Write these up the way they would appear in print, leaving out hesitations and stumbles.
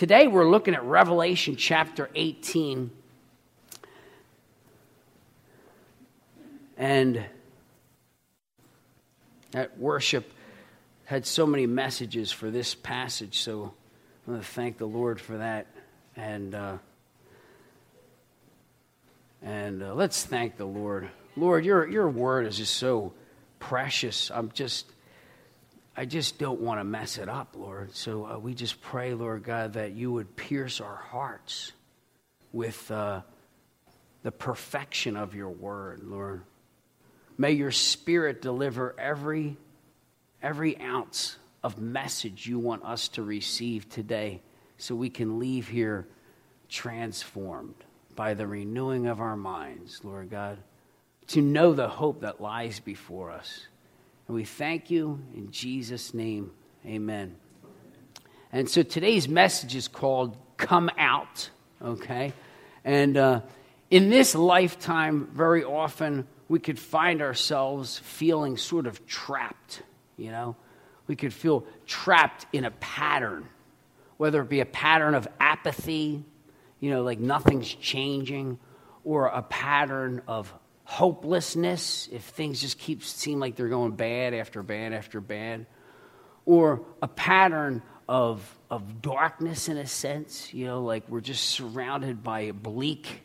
today we're looking at Revelation chapter 18. And at worship had so many messages for this passage, so I want to thank the Lord for that. And let's thank the Lord. Lord, your word is just so precious. I just don't want to mess it up, Lord. So we just pray, Lord God, that you would pierce our hearts with the perfection of your word, Lord. May your Spirit deliver every ounce of message you want us to receive today so we can leave here transformed by the renewing of our minds, Lord God, to know the hope that lies before us. And we thank you in Jesus' name, amen. And so today's message is called Come Out, okay? And in this lifetime, very often, we could find ourselves feeling sort of trapped, you know? We could feel trapped in a pattern, whether it be a pattern of apathy, you know, like nothing's changing, or a pattern of hopelessness, if things just seem like they're going bad after bad after bad, or a pattern of darkness in a sense, you know, like we're just surrounded by bleak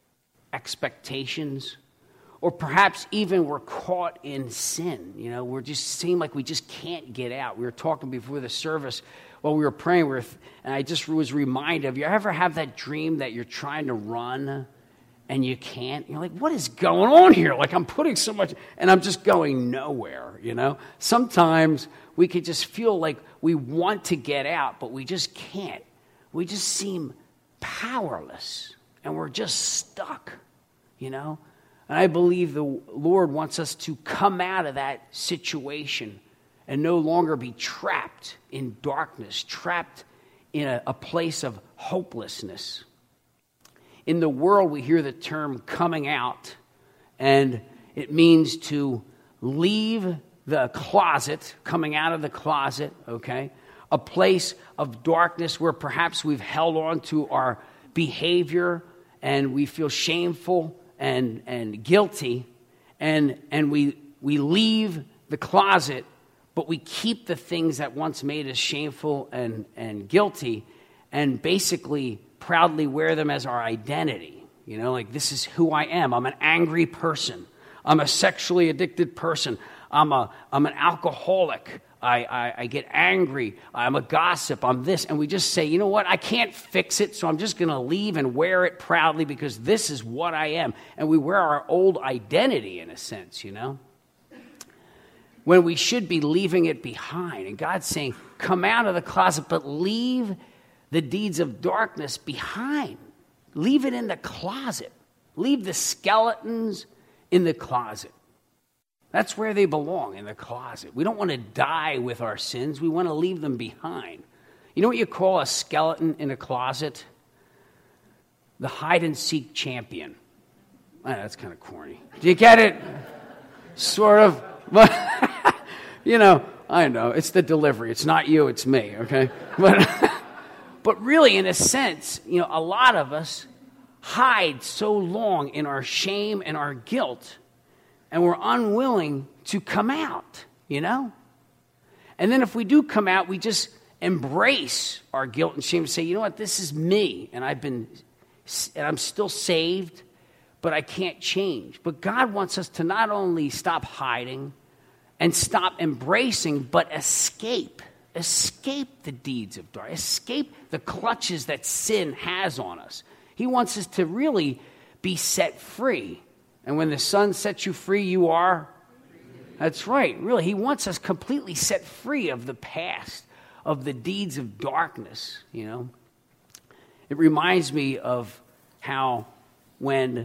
expectations, or perhaps even we're caught in sin, you know, we're just seem like we just can't get out. We were talking before the service while we were praying, and I just was reminded of, you ever have that dream that you're trying to run and you can't? You're like, what is going on here? Like, I'm putting so much, and I'm just going nowhere, you know? Sometimes we could just feel like we want to get out, but we just can't. We just seem powerless, and we're just stuck, you know? And I believe the Lord wants us to come out of that situation and no longer be trapped in darkness, trapped in a place of hopelessness. In the world, we hear the term coming out, and it means to leave the closet, coming out of the closet, okay? A place of darkness where perhaps we've held on to our behavior and we feel shameful and guilty, and we leave the closet, but we keep the things that once made us shameful and guilty, and basically proudly wear them as our identity. You know, like, this is who I am. I'm an angry person. I'm a sexually addicted person. I'm an alcoholic. I get angry. I'm a gossip. I'm this. And we just say, you know what? I can't fix it, so I'm just going to leave and wear it proudly because this is what I am. And we wear our old identity in a sense, you know, when we should be leaving it behind. And God's saying, come out of the closet, but leave the deeds of darkness behind. Leave it in the closet. Leave the skeletons in the closet. That's where they belong, in the closet. We don't want to die with our sins. We want to leave them behind. You know what you call a skeleton in a closet? The hide-and-seek champion. That's kind of corny. Do you get it? Sort of. But, you know, I know. It's the delivery. It's not you, it's me, okay? But really, in a sense, you know, a lot of us hide so long in our shame and our guilt, and we're unwilling to come out, you know? And then if we do come out, we just embrace our guilt and shame and say, you know what, this is me, and I'm still saved, but I can't change. But God wants us to not only stop hiding and stop embracing, but escape the deeds of darkness, escape the clutches that sin has on us. He wants us to really be set free. And when the Son sets you free, you are? That's right. Really, he wants us completely set free of the past, of the deeds of darkness, you know. It reminds me of how when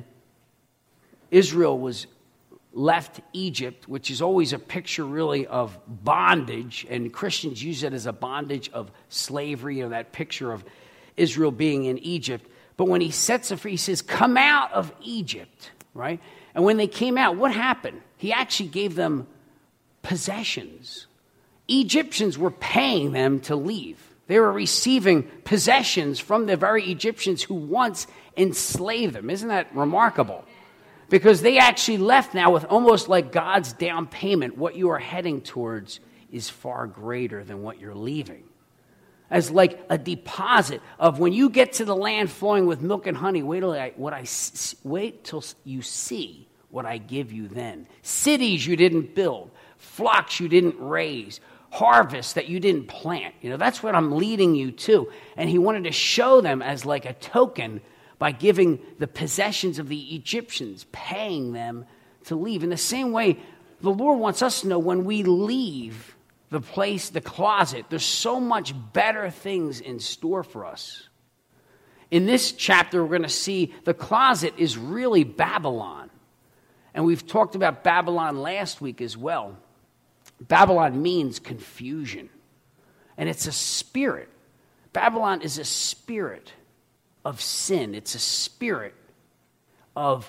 Israel was left Egypt, which is always a picture really of bondage, and Christians use it as a bondage of slavery, you know, that picture of Israel being in Egypt. But when he sets them free, he says, come out of Egypt, right? And when they came out, what happened? He actually gave them possessions. Egyptians were paying them to leave. They were receiving possessions from the very Egyptians who once enslaved them. Isn't that remarkable? Because they actually left now with almost like God's down payment. What you are heading towards is far greater than what you're leaving. As like a deposit of when you get to the land flowing with milk and honey, wait till you see what I give you then. Cities you didn't build, flocks you didn't raise, harvest that you didn't plant. That's what I'm leading you to. And he wanted to show them as like a token by giving the possessions of the Egyptians, paying them to leave. In the same way, the Lord wants us to know when we leave the place, the closet, there's so much better things in store for us. In this chapter, we're going to see the closet is really Babylon. And we've talked about Babylon last week as well. Babylon means confusion. And it's a spirit. Babylon is a spirit of sin. It's a spirit of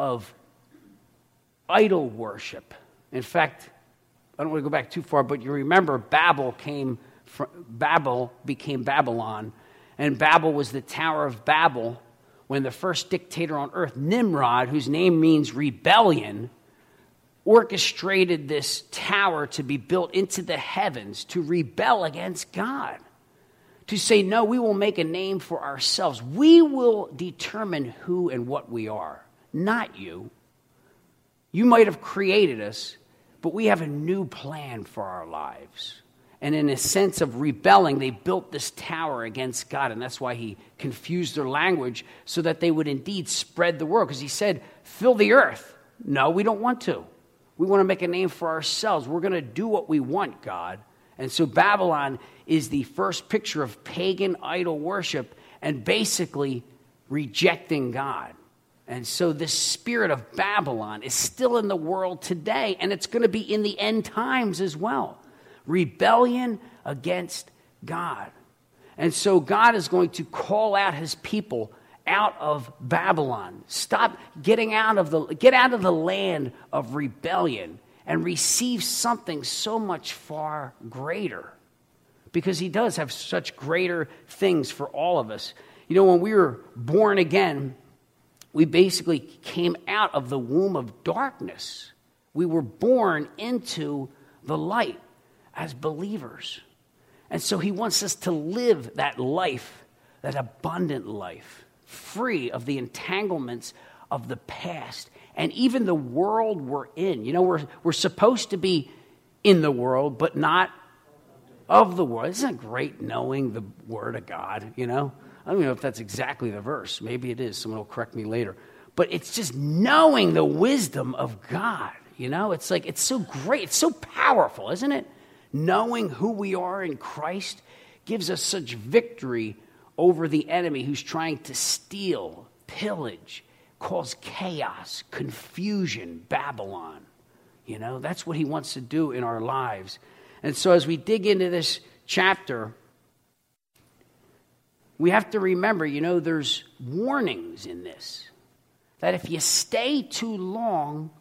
idol worship. In fact, I don't want to go back too far, but you remember Babel became Babylon. And Babel was the Tower of Babel when the first dictator on earth, Nimrod, whose name means rebellion, orchestrated this tower to be built into the heavens to rebel against God. To say, no, we will make a name for ourselves. We will determine who and what we are, not you. You might have created us, but we have a new plan for our lives. And in a sense of rebelling, they built this tower against God. And that's why he confused their language so that they would indeed spread the word. Because he said, fill the earth. No, we don't want to. We want to make a name for ourselves. We're going to do what we want, God. And so Babylon is the first picture of pagan idol worship and basically rejecting God. And so this spirit of Babylon is still in the world today, and it's going to be in the end times as well. Rebellion against God. And so God is going to call out his people out of Babylon. Get out of the land of rebellion and receive something so much far greater. Because he does have such greater things for all of us. When we were born again, we basically came out of the womb of darkness. We were born into the light as believers. And so he wants us to live that life, that abundant life, free of the entanglements of the past and even the world we're in. We're supposed to be in the world, but not of the world. Isn't it great knowing the Word of God, I don't even know if that's exactly the verse. Maybe it is. Someone will correct me later. But it's just knowing the wisdom of God, It's like, it's so great. It's so powerful, isn't it? Knowing who we are in Christ gives us such victory over the enemy who's trying to steal, pillage, cause chaos, confusion, Babylon. That's what he wants to do in our lives. And so as we dig into this chapter, we have to remember, there's warnings in this. That if you stay too long,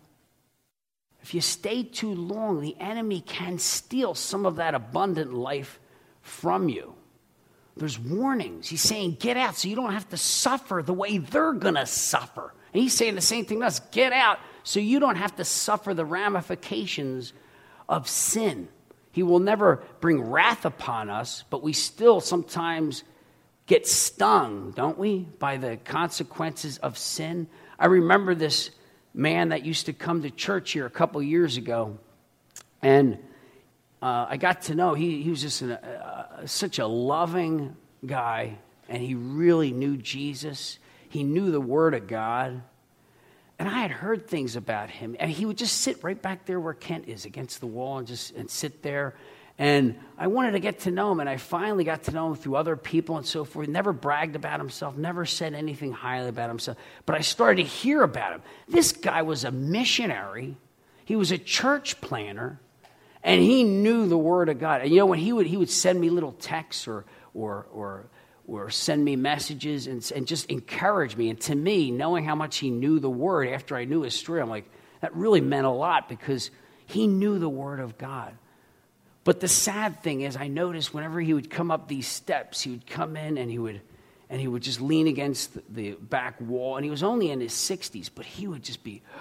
the enemy can steal some of that abundant life from you. There's warnings. He's saying, get out so you don't have to suffer the way they're going to suffer. And he's saying the same thing to us. Get out so you don't have to suffer the ramifications of sin. He will never bring wrath upon us, but we still sometimes get stung, don't we, by the consequences of sin. I remember this man that used to come to church here a couple years ago, and I got to know he was just such a loving guy, and he really knew Jesus. He knew the Word of God, and I had heard things about him, and he would just sit right back there where Kent is against the wall and sit there. And I wanted to get to know him, and I finally got to know him through other people and so forth. He never bragged about himself, never said anything highly about himself. But I started to hear about him. This guy was a missionary. He was a church planner, and he knew the Word of God. And when he would send me little texts or send me messages and just encourage me. And to me, knowing how much he knew the Word after I knew his story, I'm like, that really meant a lot because he knew the Word of God. But the sad thing is, I noticed whenever he would come up these steps, he would come in and he would just lean against the back wall. And he was only in his 60s, but he would just be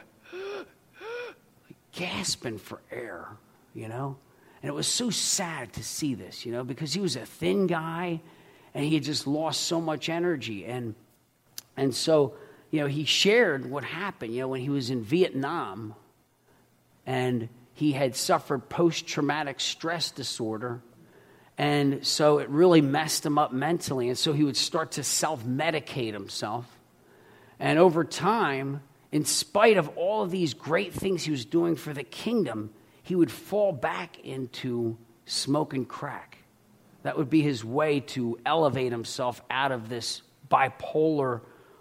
gasping for air, you know? And it was so sad to see this, you know, because he was a thin guy and he had just lost so much energy. And so, you know, he shared what happened, you know, when he was in Vietnam and he had suffered post-traumatic stress disorder. And so it really messed him up mentally. And so he would start to self-medicate himself. And over time, in spite of all of these great things he was doing for the kingdom, he would fall back into smoking crack. That would be his way to elevate himself out of this bipolar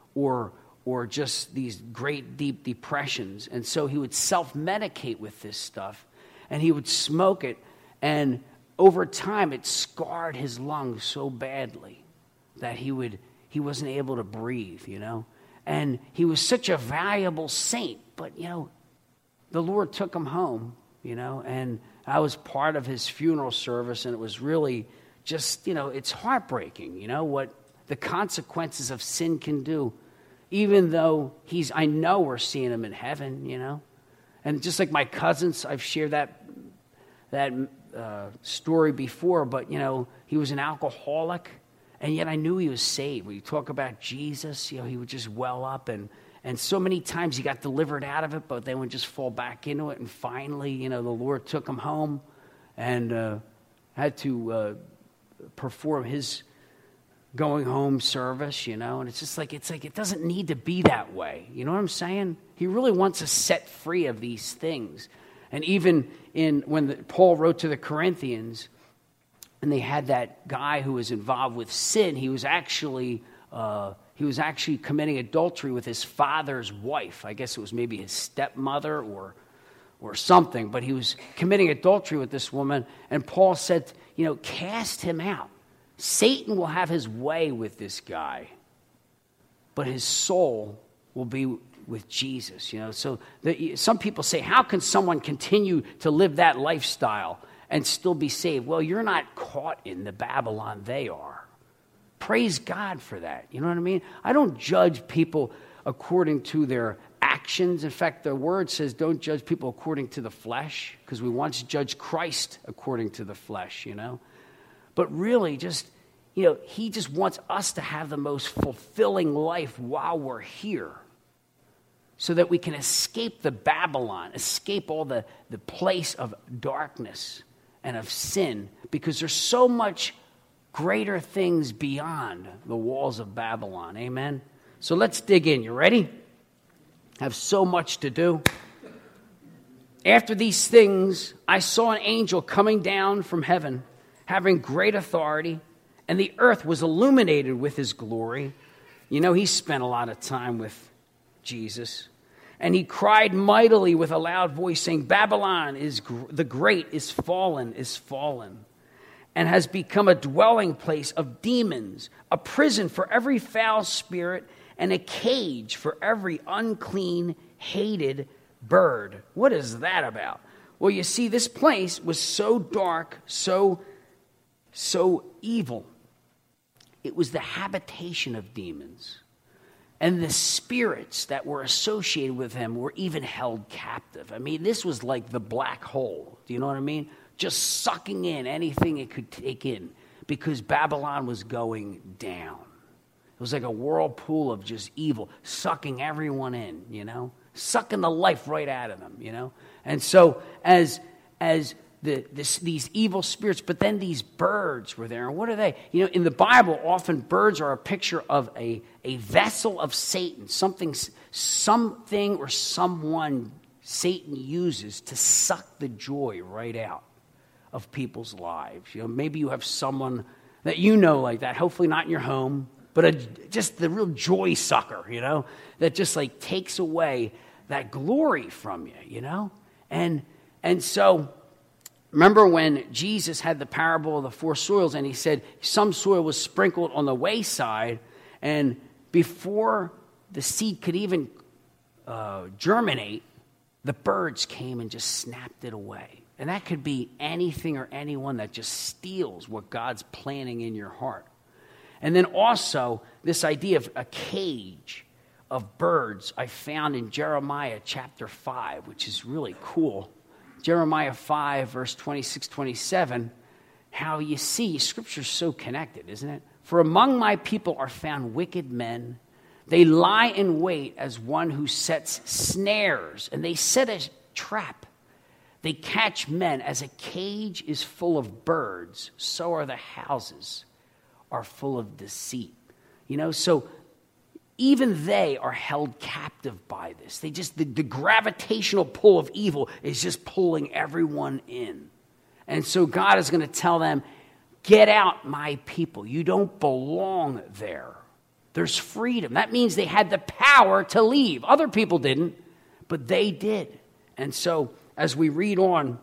or just these great deep depressions. And so he would self-medicate with this stuff, and he would smoke it, and over time it scarred his lungs so badly that he wasn't able to breathe, you know. And he was such a valuable saint, but, you know, the Lord took him home, you know, and I was part of his funeral service, and it was really just, you know, it's heartbreaking, you know, what the consequences of sin can do. Even though I know we're seeing him in heaven, you know. And just like my cousins, I've shared that story before, but, you know, he was an alcoholic, and yet I knew he was saved. When you talk about Jesus, you know, he would just well up, and so many times he got delivered out of it, but then would just fall back into it, and finally, you know, the Lord took him home and had to perform his going home service, you know, and it's like it doesn't need to be that way. You know what I'm saying? He really wants us set free of these things. And even when Paul wrote to the Corinthians, and they had that guy who was involved with sin, he was actually committing adultery with his father's wife. I guess it was maybe his stepmother or something, but he was committing adultery with this woman, and Paul said, you know, cast him out. Satan will have his way with this guy, but his soul will be with Jesus, you know. So some people say, how can someone continue to live that lifestyle and still be saved? Well, you're not caught in the Babylon they are. Praise God for that. You know what I mean? I don't judge people according to their actions. In fact, the word says don't judge people according to the flesh, because we once judged Christ according to the flesh, you know. But really, just, you know, he just wants us to have the most fulfilling life while we're here, so that we can escape the Babylon, escape all the place of darkness and of sin, because there's so much greater things beyond the walls of Babylon. Amen? So let's dig in. You ready? Have so much to do. After these things, I saw an angel coming down from heaven, having great authority, and the earth was illuminated with his glory. You know, he spent a lot of time with Jesus. And he cried mightily with a loud voice, saying, Babylon the great is fallen, and has become a dwelling place of demons, a prison for every foul spirit, and a cage for every unclean, hated bird. What is that about? Well, you see, this place was so dark, so evil. It was the habitation of demons. And the spirits that were associated with him were even held captive. I mean, this was like the black hole. Do you know what I mean? Just sucking in anything it could take in, because Babylon was going down. It was like a whirlpool of just evil, sucking everyone in, you know? Sucking the life right out of them, you know? And so as these evil spirits, but then these birds were there. And what are they? You know, in the Bible, often birds are a picture of a vessel of Satan, something or someone Satan uses to suck the joy right out of people's lives. You know, maybe you have someone that you know like that, hopefully not in your home, but just the real joy sucker, you know, that just like takes away that glory from you, you know? And so remember when Jesus had the parable of the four soils, and he said some soil was sprinkled on the wayside, and before the seed could even germinate, the birds came and just snapped it away. And that could be anything or anyone that just steals what God's planning in your heart. And then also this idea of a cage of birds I found in Jeremiah chapter 5, which is really cool. Jeremiah 5, verse 26, 27, how you see Scripture's so connected, isn't it? For among my people are found wicked men. They lie in wait as one who sets snares, and they set a trap. They catch men as a cage is full of birds, so are the houses are full of deceit. So even they are held captive by this. They just, the gravitational pull of evil is just pulling everyone in. And so God is going to tell them, get out, my people. You don't belong there. There's freedom. That means they had the power to leave. Other people didn't, but they did. And so as we read on,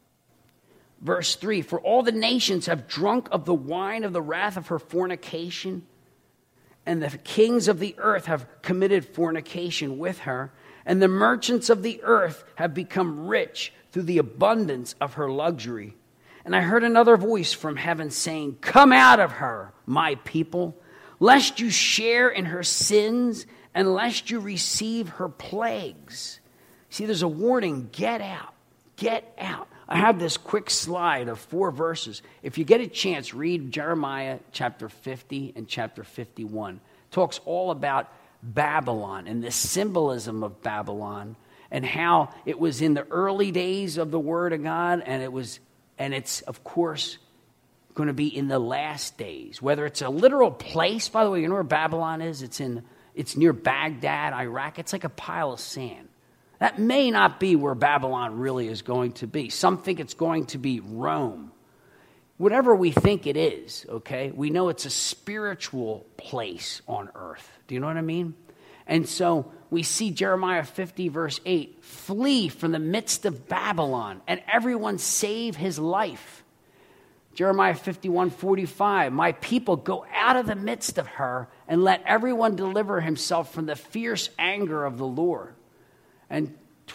verse 3, for all the nations have drunk of the wine of the wrath of her fornication, and the kings of the earth have committed fornication with her, and the merchants of the earth have become rich through the abundance of her luxury. And I heard another voice from heaven saying, come out of her, my people, lest you share in her sins, and lest you receive her plagues. See, there's a warning, get out, get out. I have this quick slide of 4 verses. If you get a chance, read Jeremiah chapter 50 and chapter 51. It talks all about Babylon and the symbolism of Babylon and how it was in the early days of the Word of God, and it's, of course, going to be in the last days. Whether it's a literal place, by the way, you know where Babylon is? It's near Baghdad, Iraq. It's like a pile of sand. That may not be where Babylon really is going to be. Some think it's going to be Rome. Whatever we think it is, okay, we know it's a spiritual place on earth. Do you know what I mean? And so we see Jeremiah 50, verse 8, flee from the midst of Babylon, and everyone save his life. Jeremiah 51:45, my people, go out of the midst of her, and let everyone deliver himself from the fierce anger of the Lord. And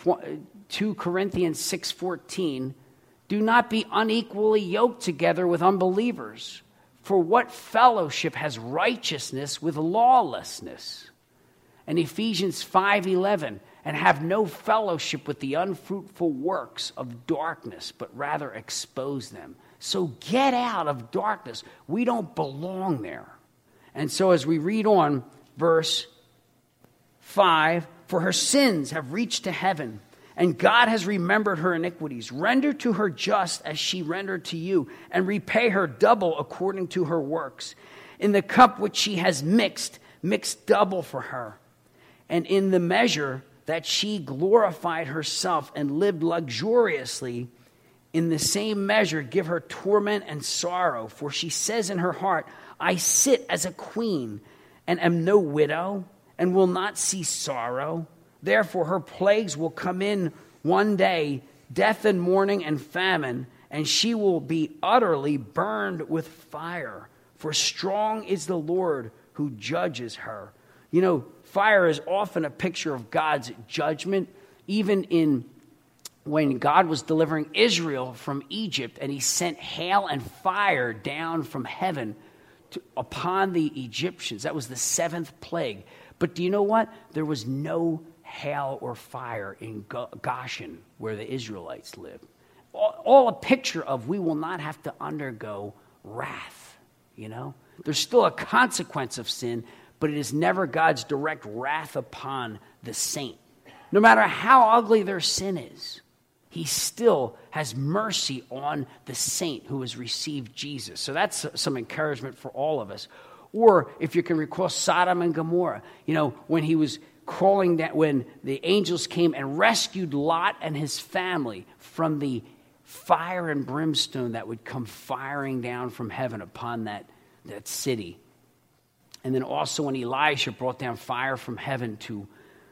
2 Corinthians 6:14, do not be unequally yoked together with unbelievers. For what fellowship has righteousness with lawlessness? And Ephesians 5:11, and have no fellowship with the unfruitful works of darkness, but rather expose them. So get out of darkness. We don't belong there. And so as we read on, verse 5, for her sins have reached to heaven, and God has remembered her iniquities. Render to her just as she rendered to you, and repay her double according to her works. In the cup which she has mix double for her. And in the measure that she glorified herself and lived luxuriously, in the same measure give her torment and sorrow. For she says in her heart, I sit as a queen, and am no widow, and will not see sorrow. Therefore her plagues will come in one day, death and mourning and famine, and she will be utterly burned with fire. For strong is the Lord who judges her. You know, fire is often a picture of God's judgment. Even when God was delivering Israel from Egypt, and he sent hail and fire down from heaven upon the Egyptians. That was the 7th plague. But do you know what? There was no hail or fire in Goshen, where the Israelites lived. All a picture of we will not have to undergo wrath, you know? There's still a consequence of sin, but it is never God's direct wrath upon the saint. No matter how ugly their sin is, he still has mercy on the saint who has received Jesus. So that's some encouragement for all of us. Or if you can recall Sodom and Gomorrah, you know, when he was calling that, when the angels came and rescued Lot and his family from the fire and brimstone that would come firing down from heaven upon that city. And then also when Elisha brought down fire from heaven to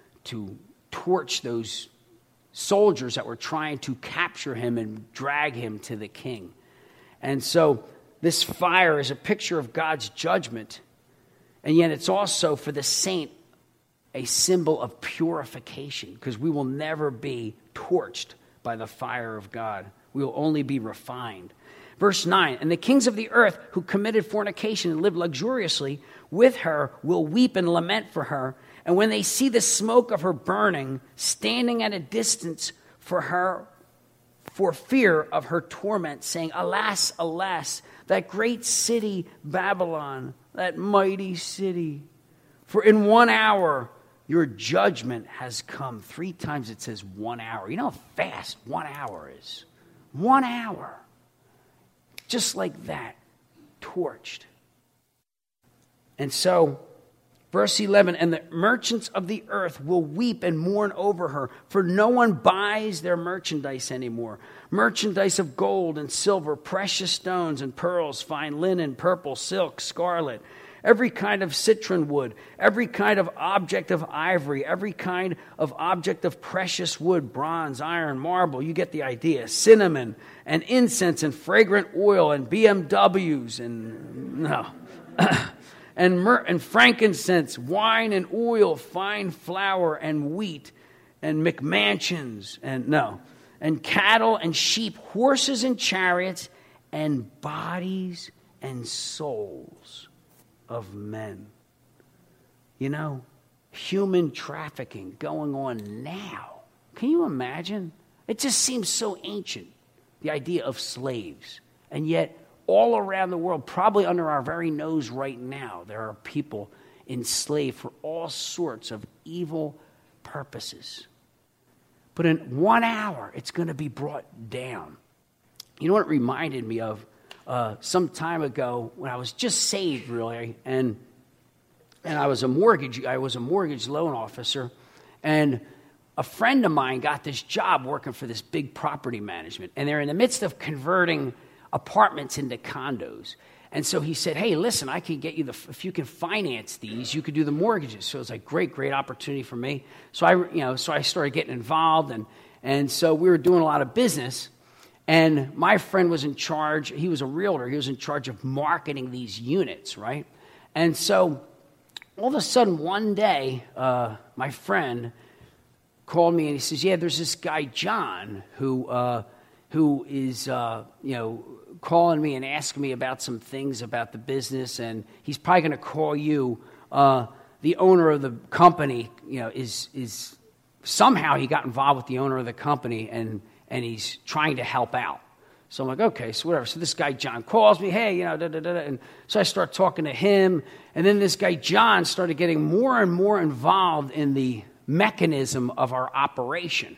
torch those soldiers that were trying to capture him and drag him to the king. And so this fire is a picture of God's judgment, and yet it's also for the saint a symbol of purification, because we will never be torched by the fire of God. We will only be refined. Verse 9, and the kings of the earth who committed fornication and lived luxuriously with her will weep and lament for her. And when they see the smoke of her burning, standing at a distance for fear of her torment, saying, alas, alas, that great city Babylon, that mighty city. For in 1 hour your judgment has come. 3 times it says 1 hour. You know how fast 1 hour is? 1 hour. Just like that, torched. And so, verse 11, and the merchants of the earth will weep and mourn over her, for no one buys their merchandise anymore. Merchandise of gold and silver, precious stones and pearls, fine linen, purple, silk, scarlet, every kind of citron wood, every kind of object of ivory, every kind of object of precious wood, bronze, iron, marble, you get the idea, cinnamon and incense and fragrant oil and BMWs and frankincense, wine and oil, fine flour and wheat and McMansions and cattle and sheep, horses and chariots and bodies and souls of men. You know, human trafficking going on now. Can you imagine? It just seems so ancient, the idea of slaves. And yet, all around the world, probably under our very nose right now, there are people enslaved for all sorts of evil purposes. But in 1 hour, it's going to be brought down. You know what it reminded me of? Some time ago when I was just saved, really, and I was a mortgage loan officer, and a friend of mine got this job working for this big property management, and they're in the midst of converting apartments into condos. And so he said, hey, listen, I can get you if you can finance these, you could do the mortgages. So it was like, great opportunity for me. So I started getting involved, and so we were doing a lot of business. And my friend was in charge. He was a realtor. He was in charge of marketing these units, right? And so all of a sudden one day, my friend called me and he says, yeah, there's this guy, John, who is, calling me and asking me about some things about the business, and he's probably going to call you. The owner of the company, is somehow he got involved with the owner of the company, and he's trying to help out. So I'm like, okay, so whatever. So this guy, John, calls me, hey, and so I start talking to him, and then this guy, John, started getting more and more involved in the mechanism of our operation.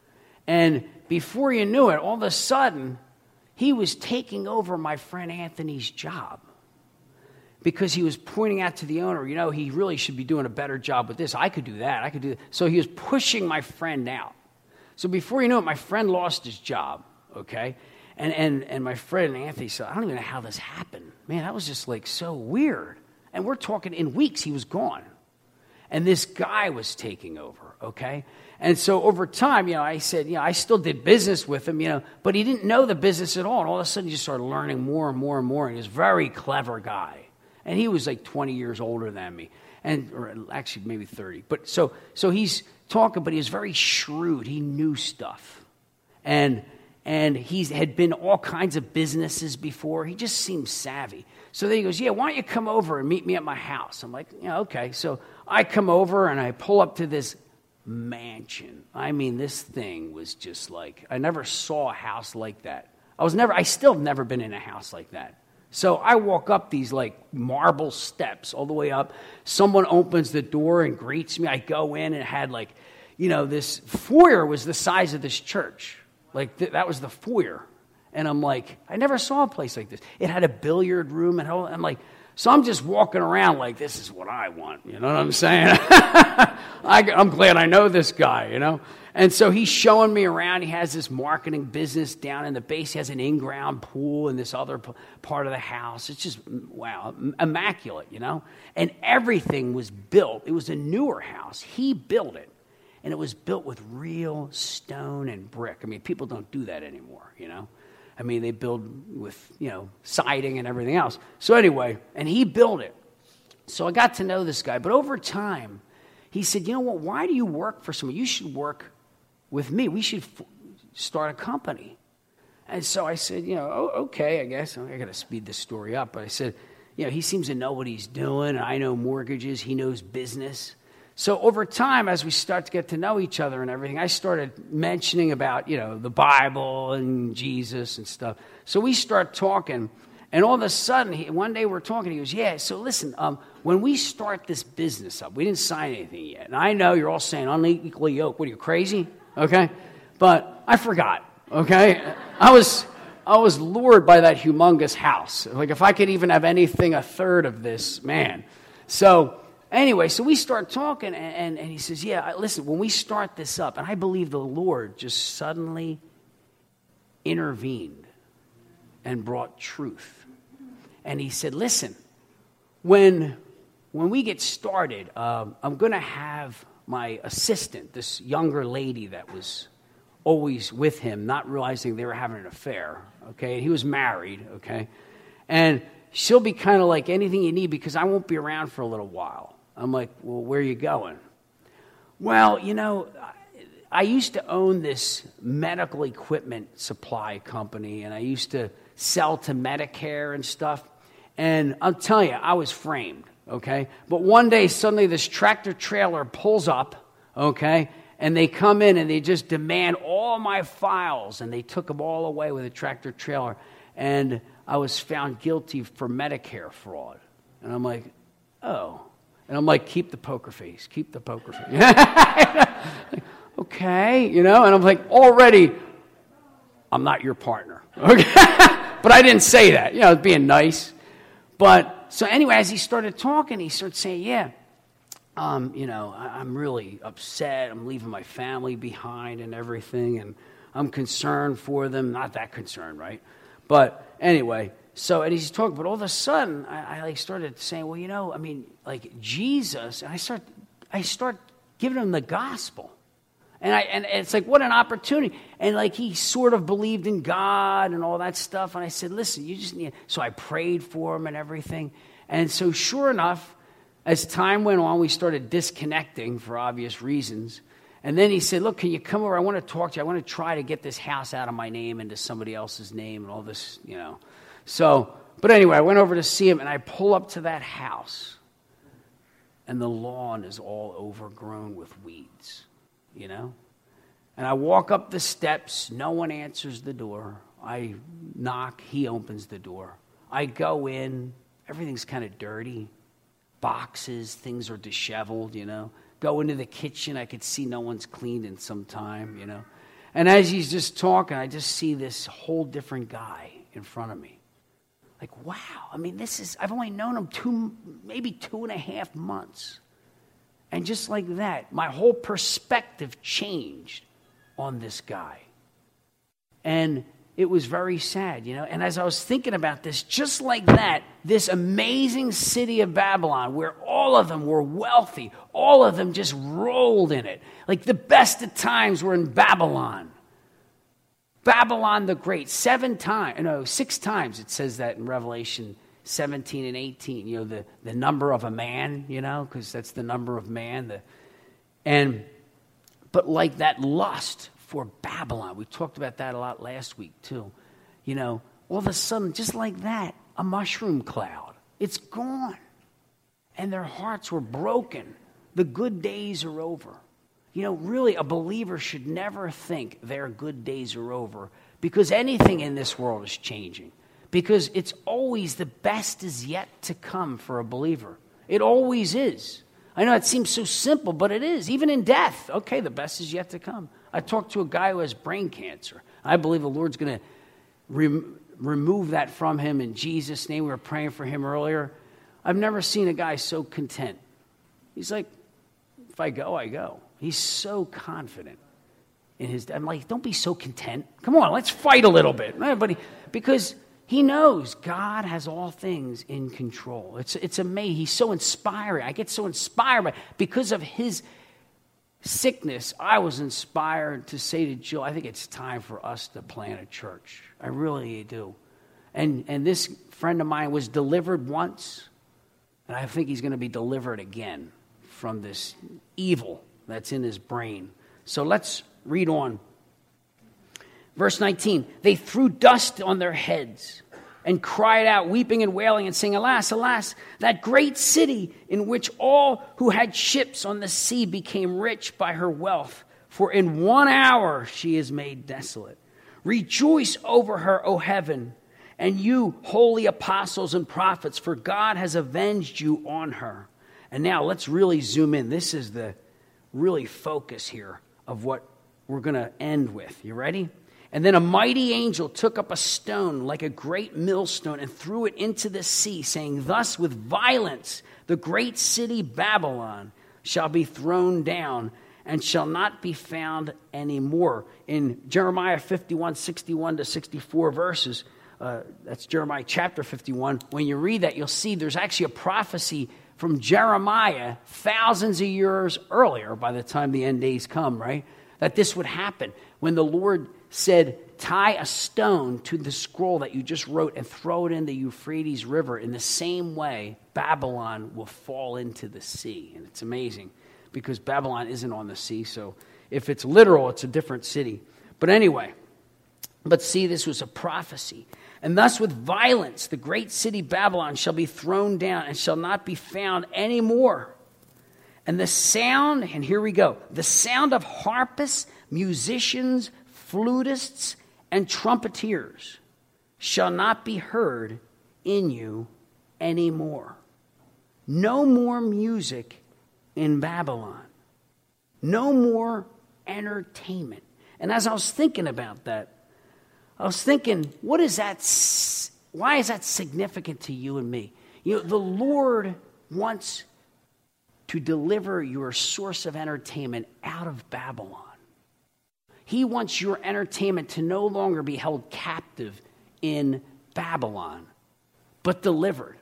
And before you knew it, all of a sudden, he was taking over my friend Anthony's job because he was pointing out to the owner, he really should be doing a better job with this. I could do that. I could do that. So he was pushing my friend out. So before you know it, my friend lost his job, okay? And my friend Anthony said, I don't even know how this happened. Man, that was just like so weird. And we're talking in weeks, he was gone. And this guy was taking over, okay? And so over time, I said, I still did business with him, but he didn't know the business at all. And all of a sudden, he just started learning more and more and more. And he was a very clever guy. And he was like 20 years older than me, or actually maybe 30. But so he's talking, but he was very shrewd. He knew stuff. And he had been all kinds of businesses before. He just seemed savvy. So then he goes, yeah, why don't you come over and meet me at my house? I'm like, yeah, okay. So I come over and I pull up to this mansion. I mean, this thing was just like, I never saw a house like that. I still have never been in a house like that. So I walk up these like marble steps all the way up. Someone opens the door and greets me. I go in and it had like, this foyer was the size of this church. Like that was the foyer. And I'm like, I never saw a place like this. It had a billiard room and all. I'm like, so I'm just walking around like, this is what I want. You know what I'm saying? I'm glad I know this guy, And so he's showing me around. He has this marketing business down in the base. He has an in-ground pool in this other part of the house. It's just, wow, immaculate, And everything was built. It was a newer house. He built it. And it was built with real stone and brick. I mean, people don't do that anymore, I mean, they build with, siding and everything else. So anyway, and he built it. So I got to know this guy. But over time, he said, you know what, why do you work for someone? You should work with me. We should start a company. And so I said, okay, I guess. I got to speed this story up. But I said, he seems to know what he's doing. I know mortgages. He knows business. So over time, as we start to get to know each other and everything, I started mentioning about, the Bible and Jesus and stuff. So we start talking. And all of a sudden, one day we're talking. He goes, yeah, so listen, when we start this business up, we didn't sign anything yet. And I know you're all saying unequally yoked. What are you, crazy? Okay? But I forgot. Okay, I was lured by that humongous house. Like if I could even have anything a third of this, man. So anyway, so we start talking, and he says, yeah, listen, when we start this up, and I believe the Lord just suddenly intervened and brought truth. And he said, listen, when we get started, I'm going to have my assistant, this younger lady that was always with him, not realizing they were having an affair, okay? He was married, okay? And she'll be kind of like anything you need because I won't be around for a little while. I'm like, well, where are you going? Well, I used to own this medical equipment supply company, and I used to sell to Medicare and stuff. And I'll tell you, I was framed, okay? But one day, suddenly this tractor trailer pulls up, okay? And they come in and they just demand all my files, and they took them all away with a tractor trailer. And I was found guilty for Medicare fraud. And I'm like, oh. And I'm like, keep the poker face, keep the poker face. Okay, and I'm like, already, I'm not your partner. Okay, but I didn't say that, being nice. But so anyway, as he started talking, he started saying, yeah. I'm really upset. I'm leaving my family behind and everything, and I'm concerned for them. Not that concerned, right? But anyway, and he's talking, but all of a sudden, I started saying, well, Jesus, and I start giving him the gospel. And it's like, what an opportunity. And he sort of believed in God and all that stuff. And I said, listen, you just need, so I prayed for him and everything. And so sure enough, as time went on, we started disconnecting for obvious reasons. And then he said, look, can you come over? I want to talk to you. I want to try to get this house out of my name into somebody else's name and all this, So, but anyway, I went over to see him, and I pull up to that house, and the lawn is all overgrown with weeds, And I walk up the steps. No one answers the door. I knock. He opens the door. I go in. Everything's kind of dirty. Boxes, things are disheveled, Go into the kitchen, I could see no one's cleaned in some time, And as he's just talking, I just see this whole different guy in front of me. Like, wow, I've only known him maybe 2.5 months. And just like that, my whole perspective changed on this guy. And it was very sad, And as I was thinking about this, just like that, this amazing city of Babylon, where all of them were wealthy, all of them just rolled in it. Like the best of times were in Babylon. Babylon the Great, 6 times it says that in Revelation 17 and 18, the number of a man, because that's the number of man. But like that lust for Babylon. We talked about that a lot last week, too. All of a sudden, just like that, a mushroom cloud. It's gone. And their hearts were broken. The good days are over. Really, a believer should never think their good days are over, because anything in this world is changing. Because it's always the best is yet to come for a believer. It always is. I know it seems so simple, but it is. Even in death, okay, the best is yet to come. I talked to a guy who has brain cancer. I believe the Lord's going to remove that from him in Jesus' name. We were praying for him earlier. I've never seen a guy so content. He's like, if I go, I go. He's so confident in his. I'm like, don't be so content. Come on, let's fight a little bit. Because he knows God has all things in control. It's amazing. He's so inspiring. I get so inspired because of his sickness. I was inspired to say to Jill, I think it's time for us to plant a church. I really do. And this friend of mine was delivered once, and I think he's going to be delivered again from this evil that's in his brain. So let's read on. Verse 19, they threw dust on their heads and cried out, weeping and wailing and saying, alas, alas, that great city in which all who had ships on the sea became rich by her wealth. For in 1 hour she is made desolate. Rejoice over her, O heaven, and you holy apostles and prophets, for God has avenged you on her. And now let's really zoom in. This is the really focus here of what we're going to end with. You ready? And then a mighty angel took up a stone like a great millstone and threw it into the sea, saying, thus with violence the great city Babylon shall be thrown down and shall not be found anymore. In Jeremiah 51, 61 to 64 verses, that's Jeremiah chapter 51. When you read that, you'll see there's actually a prophecy from Jeremiah thousands of years earlier, by the time the end days come, right? That this would happen. When the Lord said, tie a stone to the scroll that you just wrote and throw it in the Euphrates River. In the same way, Babylon will fall into the sea. And it's amazing because Babylon isn't on the sea. So if it's literal, it's a different city. But anyway, but see, this was a prophecy. And thus with violence, the great city Babylon shall be thrown down and shall not be found anymore. And the sound, and here we go, the sound of harpists, musicians, flutists, and trumpeters shall not be heard in you anymore. No more music in Babylon. No more entertainment. And as I was thinking about that, I was thinking, what is that? Why is that significant to you and me? You know, the Lord wants to deliver your source of entertainment out of Babylon. He wants your entertainment to no longer be held captive in Babylon, but delivered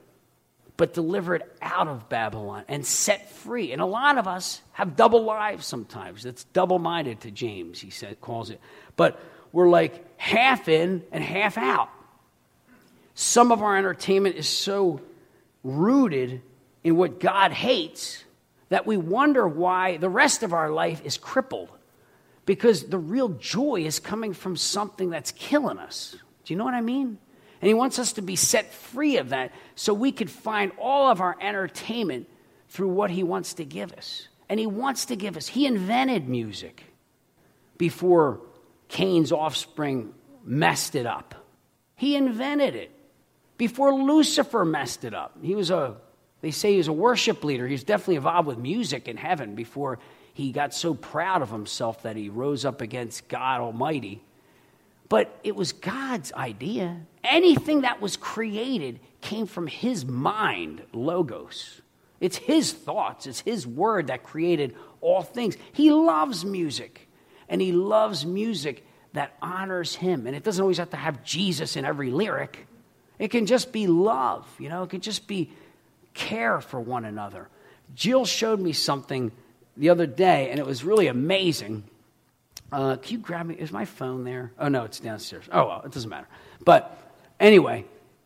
out of Babylon and set free. And a lot of us have double lives sometimes. It's double-minded to James, calls it. But we're like half in and half out. Some of our entertainment is so rooted in what God hates that we wonder why the rest of our life is crippled. Because the real joy is coming from something that's killing us. Do you know what I mean? And he wants us to be set free of that so we could find all of our entertainment through what he wants to give us. And he wants to give us. He invented music before Cain's offspring messed it up. He invented it before Lucifer messed it up. They say he was a worship leader. He was definitely involved with music in heaven before he got so proud of himself that he rose up against God Almighty. But it was God's idea. Anything that was created came from his mind, logos. It's his thoughts. It's his word that created all things. He loves music. And he loves music that honors him. And it doesn't always have to have Jesus in every lyric. It can just be love. You know, it can just be care for one another. Jill showed me something the other day, and it was really amazing. Can you grab me? Is my phone there? Oh, no, it's downstairs. Oh, well, it doesn't matter. But anyway,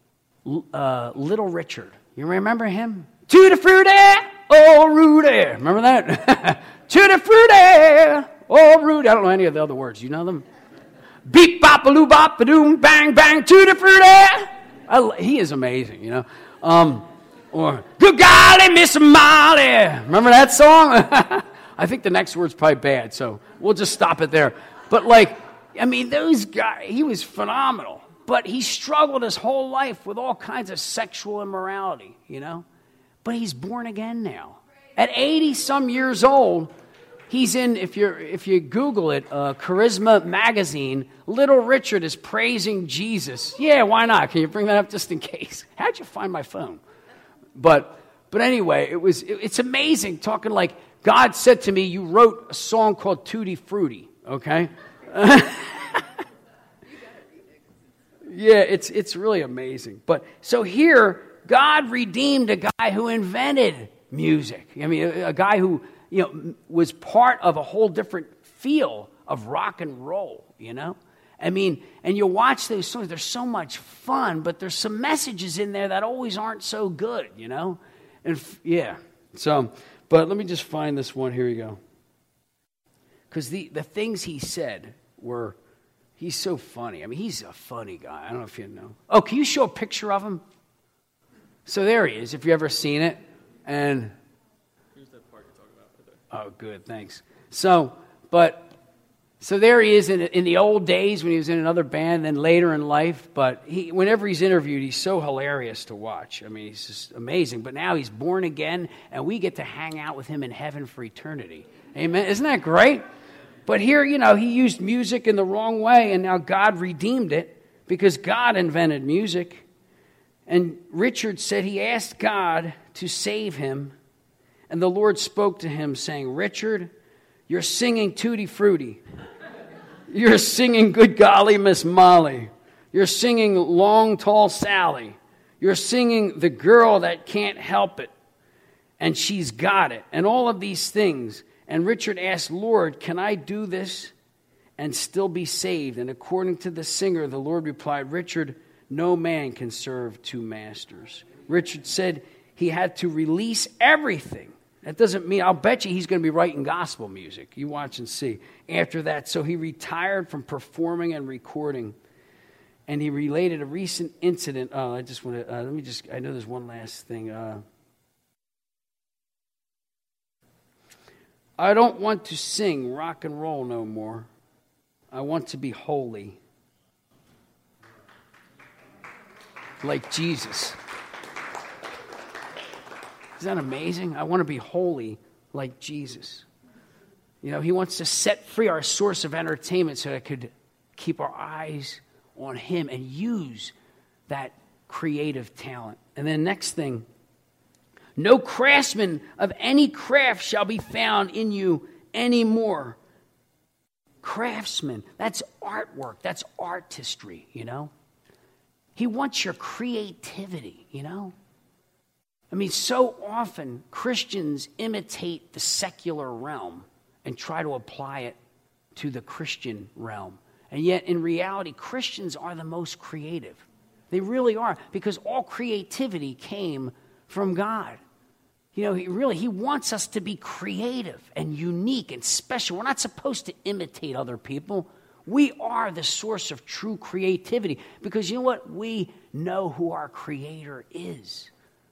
Little Richard. You remember him? Tutti frutti, oh, Rudy. Remember that? Tutti frutti, oh, Rudy. I don't know any of the other words. You know them? Beep, bop, a loo, bop, a doom, bang, bang, tutti frutti. He is amazing, you know. Or, good golly, Miss Molly. Remember that song? I think the next word's probably bad, so we'll just stop it there. But those guys, he was phenomenal. But he struggled his whole life with all kinds of sexual immorality, you know. But he's born again now. At 80-some years old, he's in, if you Google it, Charisma Magazine, Little Richard is praising Jesus. Yeah, why not? Can you bring that up just in case? How'd you find my phone? But anyway, it's amazing talking like God said to me, you wrote a song called Tutti Frutti, okay? Yeah, it's really amazing. But so here, God redeemed a guy who invented music. I mean, a guy who, was part of a whole different feel of rock and roll, you know? I mean, and you watch those songs, they're so much fun, but there's some messages in there that always aren't so good, you know? And but let me just find this one. Here we go. Because the things he said were, He's so funny. I mean, he's a funny guy. I don't know if you know. Oh, can you show a picture of him? So there he is, if you've ever seen it. And here's that part you're talking about right there. Oh, good, thanks. So there he is in the old days when he was in another band, then later in life. But whenever he's interviewed, he's so hilarious to watch. I mean, he's just amazing. But now he's born again, and we get to hang out with him in heaven for eternity. Amen. Isn't that great? But here, he used music in the wrong way, and now God redeemed it because God invented music. And Richard said he asked God to save him, and the Lord spoke to him saying, Richard, you're singing Tutti Frutti. You're singing Good Golly Miss Molly. You're singing Long Tall Sally. You're singing The Girl That Can't Help It, and She's Got It, and all of these things. And Richard asked, Lord, can I do this and still be saved? And according to the singer, the Lord replied, Richard, no man can serve two masters. Richard said he had to release everything. That doesn't mean, I'll bet you he's going to be writing gospel music. You watch and see. After that, so he retired from performing and recording. And he related a recent incident. Oh, I just want to, I know there's one last thing. I don't want to sing rock and roll no more. I want to be holy. Like Jesus. Isn't that amazing? I want to be holy like Jesus. He wants to set free our source of entertainment so that it could keep our eyes on him and use that creative talent. And then next thing, no craftsman of any craft shall be found in you anymore. Craftsman, that's artwork, that's artistry, He wants your creativity, I mean, so often Christians imitate the secular realm and try to apply it to the Christian realm. And yet, in reality, Christians are the most creative. They really are, because all creativity came from God. He wants us to be creative and unique and special. We're not supposed to imitate other people. We are the source of true creativity because you know what? We know who our Creator is,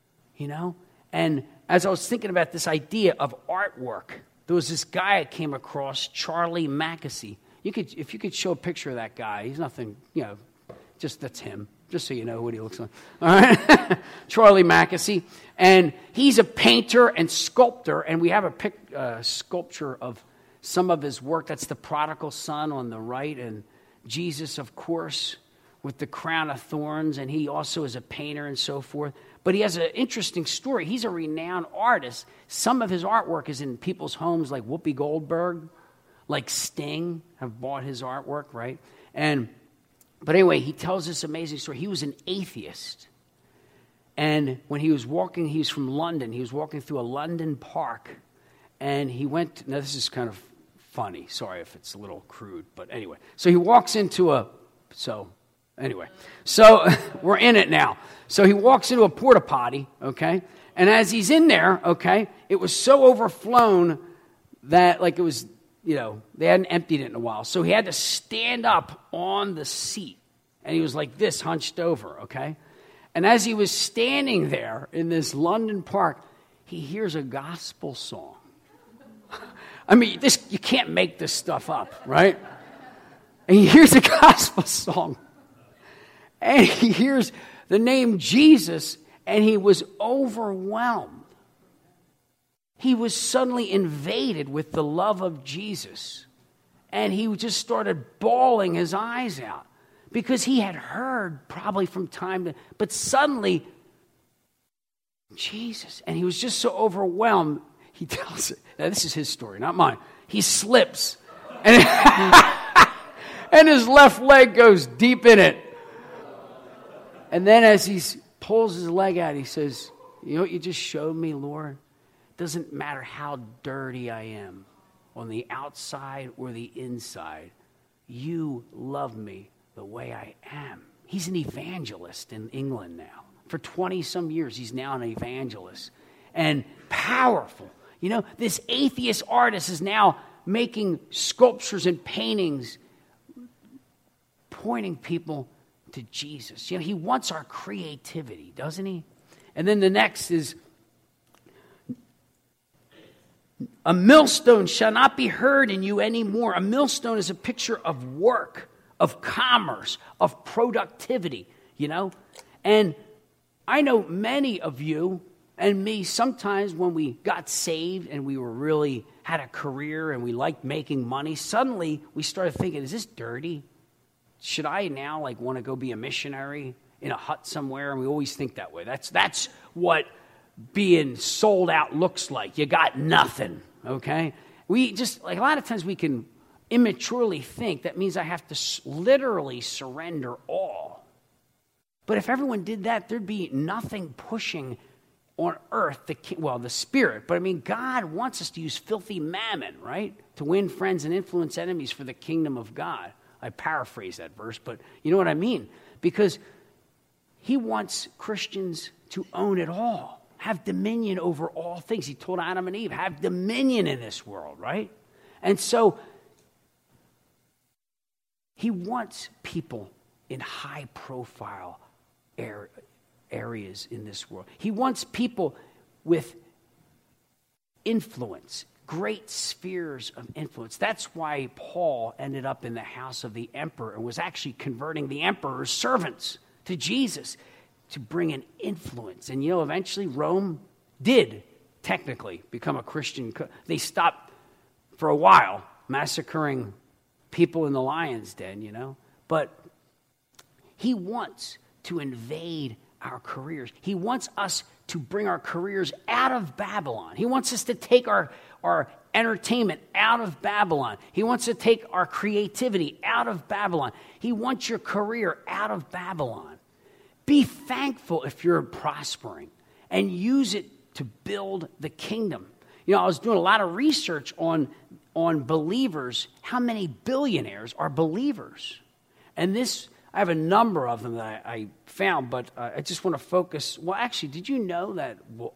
And as I was thinking about this idea of artwork, there was this guy I came across, Charlie Mackesy. If you could show a picture of that guy, he's nothing, just that's him, just so you know what he looks like. All right, Charlie Mackesy. And he's a painter and sculptor, and we have a sculpture of some of his work. That's the prodigal son on the right, and Jesus, of course, with the crown of thorns, and he also is a painter and so forth. But he has an interesting story. He's a renowned artist. Some of his artwork is in people's homes, like Whoopi Goldberg, like Sting have bought his artwork, right? But anyway, he tells this amazing story. He was an atheist. And when he was from London. He was walking through a London park. And he went, now this is kind of funny. Sorry if it's a little crude, but anyway. So he walks into so we're in it now. So he walks into a porta potty, okay? And as he's in there, okay, it was so overflown that it was, they hadn't emptied it in a while. So he had to stand up on the seat. And he was like this, hunched over, okay? And as he was standing there in this London park, he hears a gospel song. I mean, you can't make this stuff up, right? And he hears a gospel song. And he hears the name Jesus, and he was overwhelmed. He was suddenly invaded with the love of Jesus. And he just started bawling his eyes out because he had heard probably from time to, but suddenly, Jesus. And he was just so overwhelmed. He tells it. Now, this is his story, not mine. He slips. And, and his left leg goes deep in it. And then as he pulls his leg out, he says, you know what you just showed me, Lord? Doesn't matter how dirty I am on the outside or the inside. You love me the way I am. He's an evangelist in England now. For 20-some years, he's now an evangelist. And powerful. This atheist artist is now making sculptures and paintings pointing people to Jesus. He wants our creativity, doesn't he? And then the next is, a millstone shall not be heard in you anymore. A millstone is a picture of work, of commerce, of productivity, And I know many of you and me, sometimes when we got saved and we were really had a career and we liked making money, suddenly we started thinking, is this dirty? Should I now want to go be a missionary in a hut somewhere? And we always think that way. That's what being sold out looks like. You got nothing, okay? We just, a lot of times we can immaturely think that means I have to literally surrender all. But if everyone did that, there'd be nothing pushing on earth, the spirit. But God wants us to use filthy mammon, right? To win friends and influence enemies for the kingdom of God. I paraphrase that verse, but you know what I mean? Because he wants Christians to own it all, have dominion over all things. He told Adam and Eve, have dominion in this world, right? And so he wants people in high-profile areas in this world. He wants people with influence, great spheres of influence. That's why Paul ended up in the house of the emperor and was actually converting the emperor's servants to Jesus to bring an influence. And eventually Rome did technically become a Christian. They stopped for a while massacring people in the lion's den, But he wants to invade our careers. He wants us to bring our careers out of Babylon. He wants us to take our entertainment out of Babylon. He wants to take our creativity out of Babylon. He wants your career out of Babylon. Be thankful if you're prospering and use it to build the kingdom. I was doing a lot of research on believers. How many billionaires are believers? And I have a number of them that I found, but I just want to focus. Well, actually, did you know that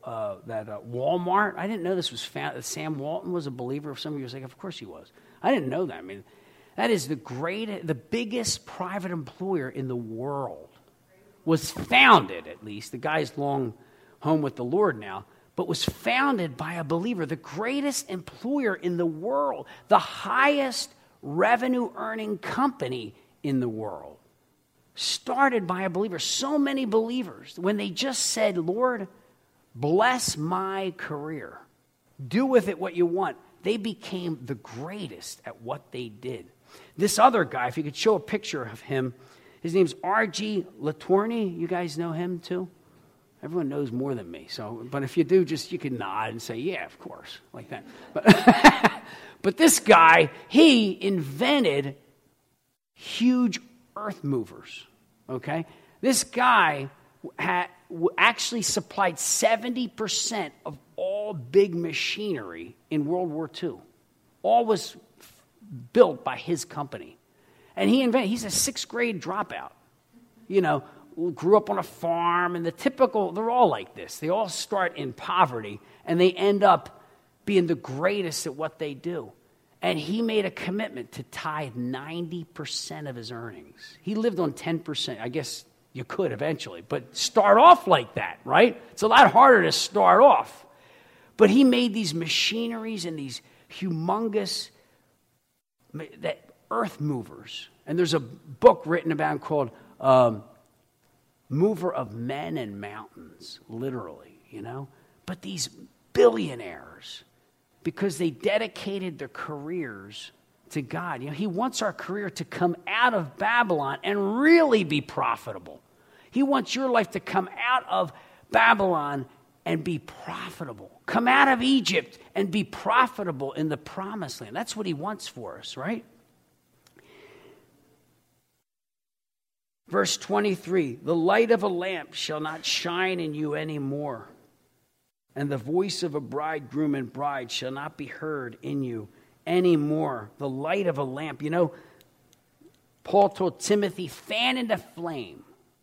Walmart? I didn't know this was found. That Sam Walton was a believer. Some of you were like, of course he was. I didn't know that. That is the biggest private employer in the world. Was founded, at least. The guy's long home with the Lord now, but was founded by a believer. The greatest employer in the world, the highest revenue-earning company in the world. Started by a believer. So many believers, when they just said, Lord, bless my career. Do with it what you want. They became the greatest at what they did. This other guy, if you could show a picture of him, his name's R.G. Latourneau. You guys know him too? Everyone knows more than me. But if you do, you can nod and say, yeah, of course, like that. But this guy, he invented huge earth movers, okay? This guy actually supplied 70% of all big machinery in World War II. All was built by his company. And he's a sixth grade dropout, grew up on a farm, and they're all like this. They all start in poverty, and they end up being the greatest at what they do. And he made a commitment to tithe 90% of his earnings. He lived on 10%. I guess you could eventually, but start off like that, right? It's a lot harder to start off. But he made these machineries and these humongous earth movers. And there's a book written about him called Mover of Men and Mountains, literally, But these billionaires, because they dedicated their careers to God. He wants our career to come out of Babylon and really be profitable. He wants your life to come out of Babylon and be profitable. Come out of Egypt and be profitable in the promised land. That's what he wants for us, right? Verse 23, the light of a lamp shall not shine in you anymore, and the voice of a bridegroom and bride shall not be heard in you anymore. The light of a lamp. Paul told Timothy, fan into flame.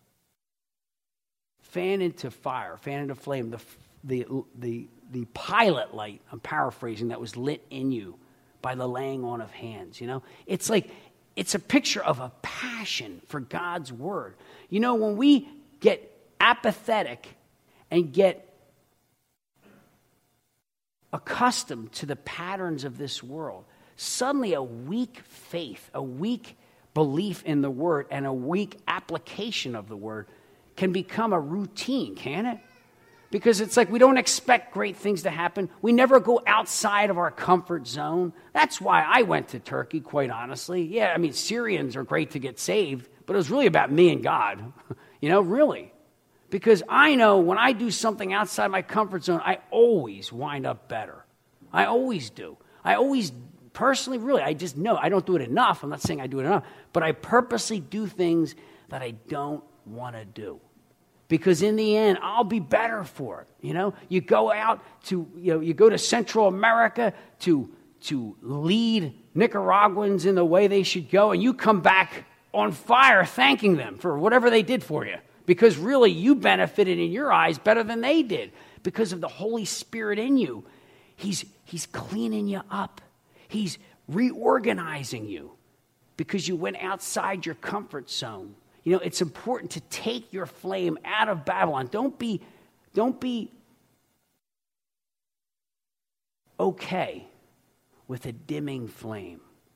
Fan into fire, fan into flame. The pilot light, I'm paraphrasing, that was lit in you by the laying on of hands. It's like it's a picture of a passion for God's word. You know, when we get apathetic and get accustomed to the patterns of this world, suddenly a weak faith, a weak belief in the word, and a weak application of the word can become a routine, can it? Because it's like we don't expect great things to happen. We never go outside of our comfort zone. That's why I went to Turkey, quite honestly. Yeah, I mean, Syrians are great to get saved, but it was really about me and God, really. Because I know when I do something outside my comfort zone, I always wind up better. I always do. I always, personally, really, I just know. I don't do it enough. I'm not saying I do it enough, but I purposely do things that I don't want to do. Because in the end, I'll be better for it. You go out to, you go to Central America to lead Nicaraguans in the way they should go, and you come back on fire thanking them for whatever they did for you. Because really, you benefited in your eyes better than they did because of the Holy Spirit in you. He's cleaning you up. He's reorganizing you because you went outside your comfort zone. It's important to take your flame out of Babylon. Don't be okay with a dimming flame.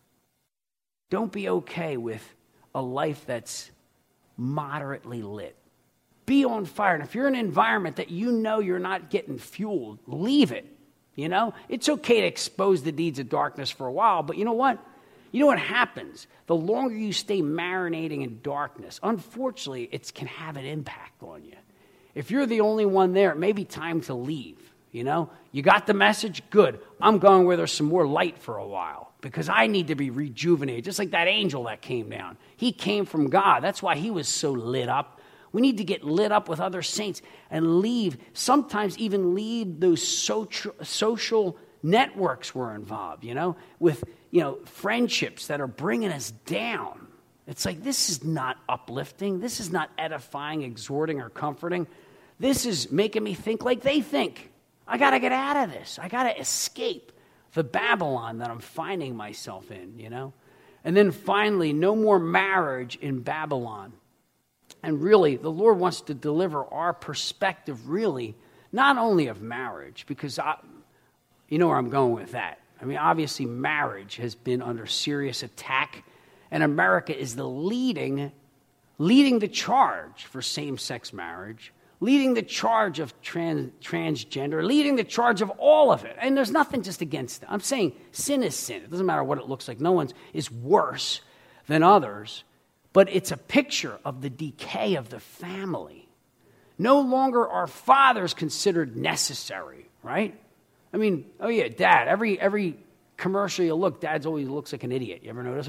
Don't be okay with a life that's moderately lit. Be on fire. And if you're in an environment that you're not getting fueled, leave it. It's okay to expose the deeds of darkness for a while, but you know what? You know what happens? The longer you stay marinating in darkness, unfortunately, it can have an impact on you. If you're the only one there, it may be time to leave. You got the message? Good. I'm going where there's some more light for a while because I need to be rejuvenated, just like that angel that came down. He came from God. That's why he was so lit up. We need to get lit up with other saints and sometimes even leave those social networks we're involved, with, friendships that are bringing us down. It's like, this is not uplifting. This is not edifying, exhorting, or comforting. This is making me think like they think. I got to get out of this. I got to escape the Babylon that I'm finding myself in, And then finally, no more marriage in Babylon. And really, the Lord wants to deliver our perspective, really, not only of marriage, because you know where I'm going with that. I mean, obviously, marriage has been under serious attack, and America is leading the charge for same-sex marriage, leading the charge of transgender, leading the charge of all of it. And there's nothing just against it. I'm saying sin is sin. It doesn't matter what it looks like. No one is worse than others, but it's a picture of the decay of the family. No longer are fathers considered necessary, right? I mean, oh yeah, dad. Every commercial you look, dad's always looks like an idiot. You ever notice?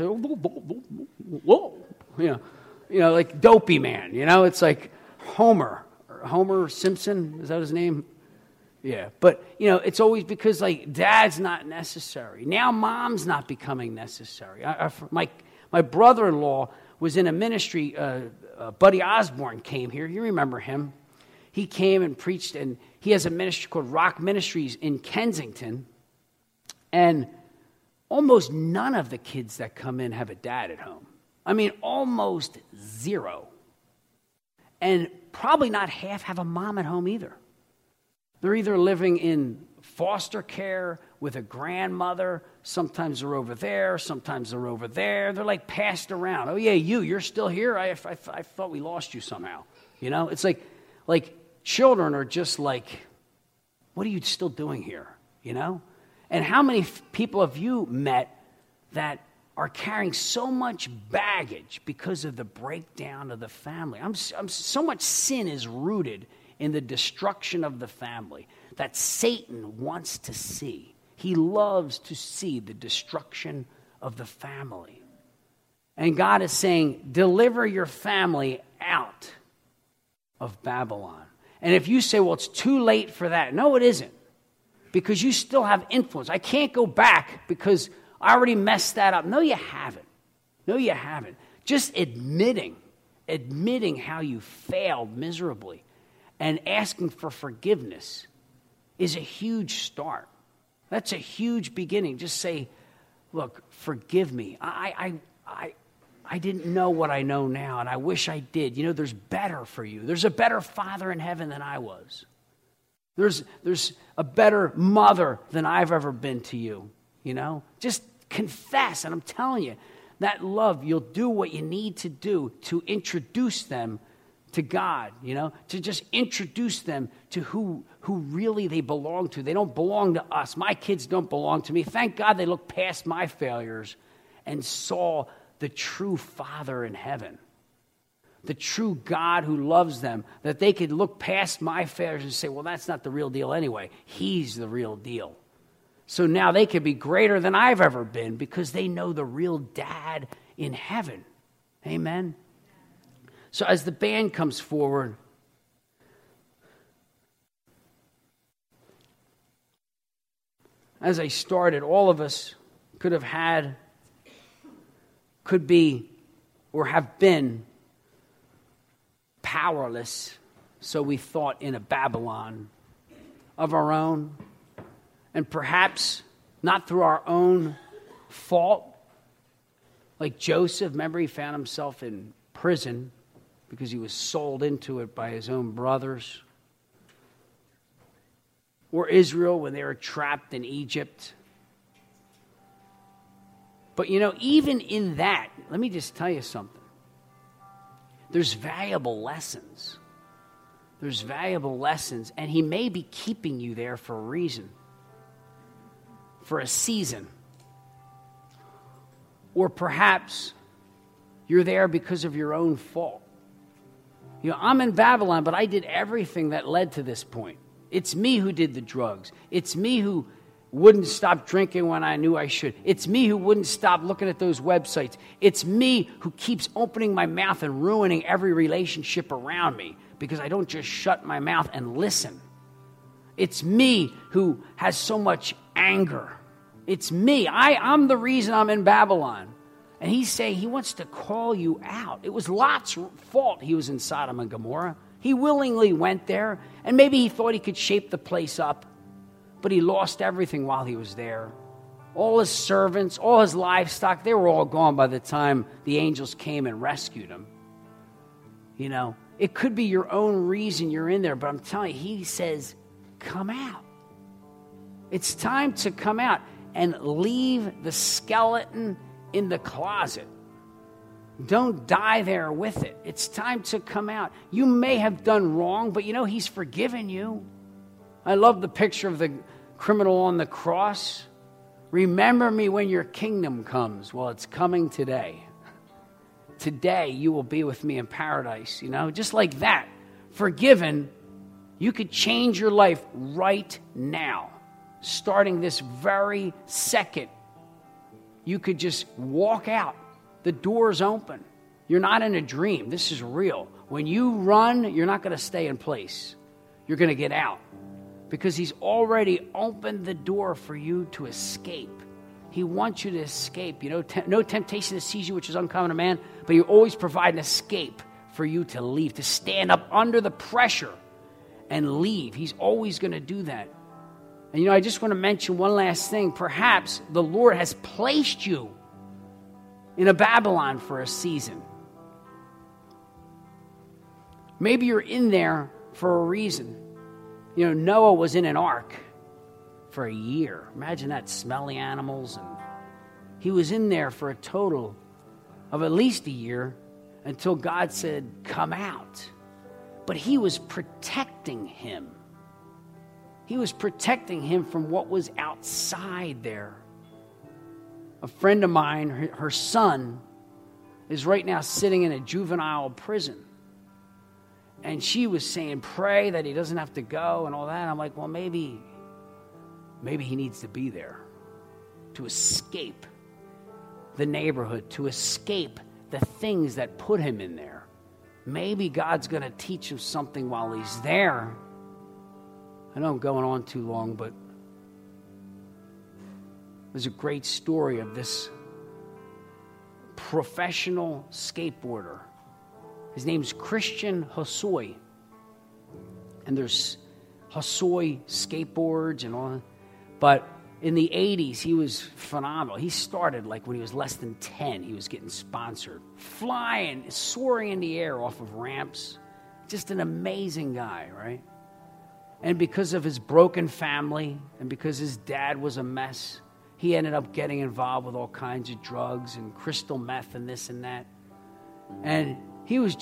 Whoa. Like Dopey Man. It's like Homer Simpson. Is that his name? Yeah. But, it's always because, like, dad's not necessary. Now mom's not becoming necessary. My brother-in-law was in a ministry. Buddy Osborne came here. You remember him. He came and preached, and he has a ministry called Rock Ministries in Kensington. And almost none of the kids that come in have a dad at home. I mean, almost zero. And probably not half have a mom at home either. They're either living in foster care with a grandmother. Sometimes they're over there. Sometimes they're over there. They're like passed around. Oh, yeah, you're still here? I thought we lost you somehow. It's like children are just like, what are you still doing here? And how many people have you met that are carrying so much baggage because of the breakdown of the family? So much sin is rooted in the destruction of the family that Satan wants to see. He loves to see the destruction of the family. And God is saying, deliver your family out of Babylon. And if you say, well, it's too late for that. No, it isn't. Because you still have influence. I can't go back because I already messed that up. No, you haven't. No, you haven't. Just admitting how you failed miserably and asking for forgiveness is a huge start. That's a huge beginning. Just say, look, forgive me. I I didn't know what I know now, and I wish I did. You know, there's better for you. There's a better father in heaven than I was. There's a better mother than I've ever been to you, you know? Just confess, and I'm telling you, that love, you'll do what you need to do to introduce them to God, you know? To just introduce them to who really they belong to. They don't belong to us. My kids don't belong to me. Thank God they looked past my failures and saw the true Father in heaven, the true God who loves them, that they could look past my failures and say, well, that's not the real deal anyway. He's the real deal. So now they could be greater than I've ever been because they know the real dad in heaven. Amen? So as the band comes forward, as I started, all of us could be or have been powerless, so we thought, in a Babylon of our own, and perhaps not through our own fault. Like Joseph, remember, he found himself in prison because he was sold into it by his own brothers. Or Israel when they were trapped in Egypt. But, you know, even in that, let me just tell you something. There's valuable lessons. There's valuable lessons, and he may be keeping you there for a reason, for a season. Or perhaps you're there because of your own fault. You know, I'm in Babylon, but I did everything that led to this point. It's me who did the drugs. It's me who wouldn't stop drinking when I knew I should. It's me who wouldn't stop looking at those websites. It's me who keeps opening my mouth and ruining every relationship around me because I don't just shut my mouth and listen. It's me who has so much anger. It's me. I'm the reason I'm in Babylon. And he's saying he wants to call you out. It was Lot's fault he was in Sodom and Gomorrah. He willingly went there, and maybe he thought he could shape the place up. But he lost everything while he was there. All his servants, all his livestock, they were all gone by the time the angels came and rescued him. You know, it could be your own reason you're in there, but I'm telling you, he says, come out. It's time to come out and leave the skeleton in the closet. Don't die there with it. It's time to come out. You may have done wrong, but you know, he's forgiven you. I love the picture of the criminal on the cross. Remember me when your kingdom comes. Well, it's coming today. Today you will be with me in paradise. You know, just like that. Forgiven, you could change your life right now. Starting this very second. You could just walk out. The door's open. You're not in a dream. This is real. When you run, you're not going to stay in place. You're going to get out. Because he's already opened the door for you to escape. He wants you to escape. You know, no temptation to seize you, which is uncommon to man, but you always provide an escape for you to leave, to stand up under the pressure and leave. He's always going to do that. And, you know, I just want to mention one last thing. Perhaps the Lord has placed you in a Babylon for a season. Maybe you're in there for a reason. You know, Noah was in an ark for a year. Imagine that, smelly animals. And he was in there for a total of at least a year until God said, come out. But he was protecting him. He was protecting him from what was outside there. A friend of mine, her son, is right now sitting in a juvenile prison. And she was saying, pray that he doesn't have to go and all that. I'm like, well, maybe he needs to be there to escape the neighborhood, to escape the things that put him in there. Maybe God's going to teach him something while he's there. I know I'm going on too long, but there's a great story of this professional skateboarder. His name's Christian Hosoi. And there's Hosoi skateboards and all that. But In the 80s, he was phenomenal. He started like when he was less than 10. He was getting sponsored, flying, soaring in the air off of ramps. Just an amazing guy, right? And because of his broken family and because his dad was a mess, he ended up getting involved with all kinds of drugs and crystal meth and this and that. And he was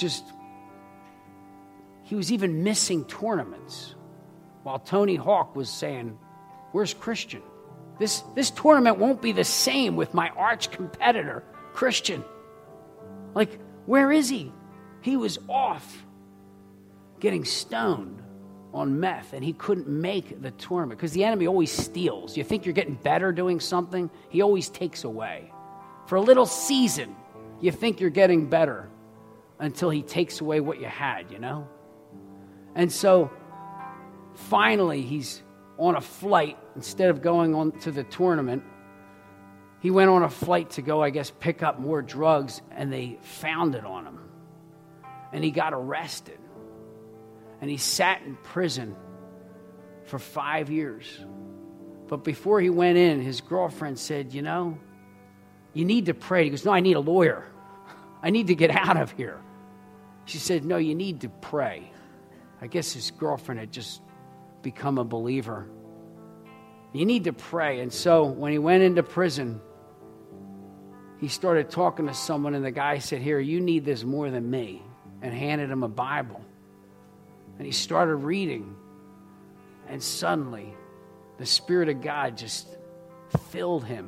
even missing tournaments while Tony Hawk was saying, "Where's Christian? This tournament won't be the same with my arch competitor, Christian. Like, where is he?" He was off getting stoned on meth, and he couldn't make the tournament because the enemy always steals. You think you're getting better doing something, he always takes away. For a little season, you think you're getting better until he takes away what you had, you know? And so finally he's on a flight. Instead of going on to the tournament, he went on a flight to go, I guess, pick up more drugs, and they found it on him. And he got arrested. And he sat in prison for 5 years. But before he went in, his girlfriend said, "You know, you need to pray." He goes, "No, I need a lawyer. I need to get out of here." She said, "No, you need to pray." I guess his girlfriend had just become a believer. You need to pray. And so when he went into prison, he started talking to someone, and the guy said, "Here, you need this more than me," and handed him a Bible. And he started reading, and suddenly the Spirit of God just filled him.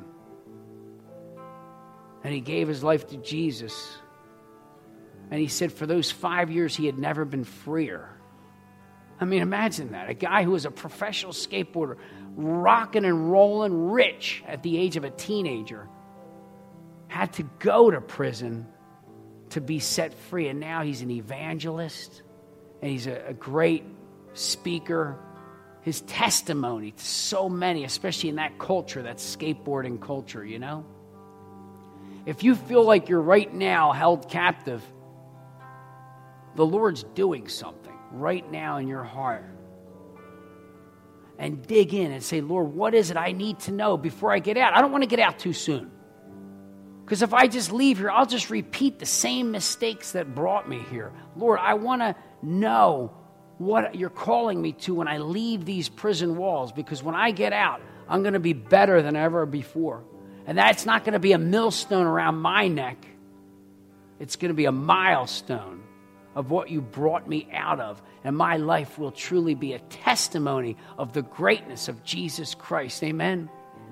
And he gave his life to Jesus. And he said for those 5 years he had never been freer. I mean, imagine that. A guy who was a professional skateboarder, rocking and rolling, rich at the age of a teenager, had to go to prison to be set free. And now he's an evangelist, and he's a great speaker. His testimony to so many, especially in that culture, that skateboarding culture, you know? If you feel like you're right now held captive, the Lord's doing something right now in your heart. And dig in and say, "Lord, what is it I need to know before I get out? I don't want to get out too soon. Because if I just leave here, I'll just repeat the same mistakes that brought me here. Lord, I want to know what you're calling me to when I leave these prison walls. Because when I get out, I'm going to be better than ever before. And that's not going to be a millstone around my neck. It's going to be a milestone of what you brought me out of. And my life will truly be a testimony of the greatness of Jesus Christ." Amen?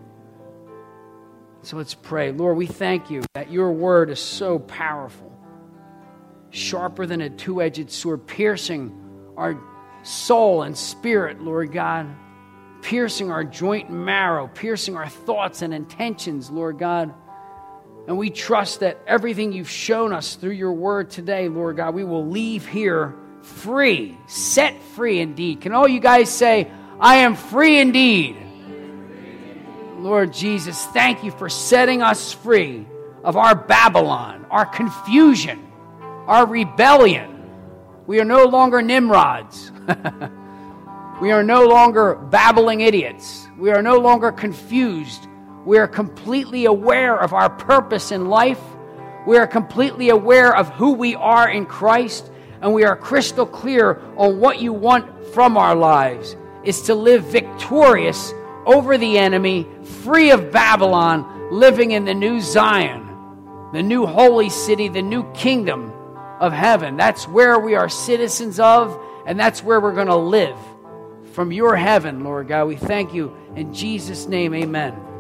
So let's pray. Lord, we thank you that your word is so powerful, sharper than a two-edged sword, piercing our soul and spirit, Lord God, piercing our joint and marrow, piercing our thoughts and intentions, Lord God. And we trust that everything you've shown us through your word today, Lord God, we will leave here free, set free indeed. Can all you guys say, "I am free indeed"? Lord Jesus, thank you for setting us free of our Babylon, our confusion, our rebellion. We are no longer Nimrods. We are no longer babbling idiots. We are no longer confused. We are completely aware of our purpose in life. We are completely aware of who we are in Christ. And we are crystal clear on what you want from our lives is to live victorious over the enemy, free of Babylon, living in the new Zion, the new holy city, the new kingdom of heaven. That's where we are citizens of, and that's where we're going to live from your heaven, Lord God. We thank you in Jesus' name, amen.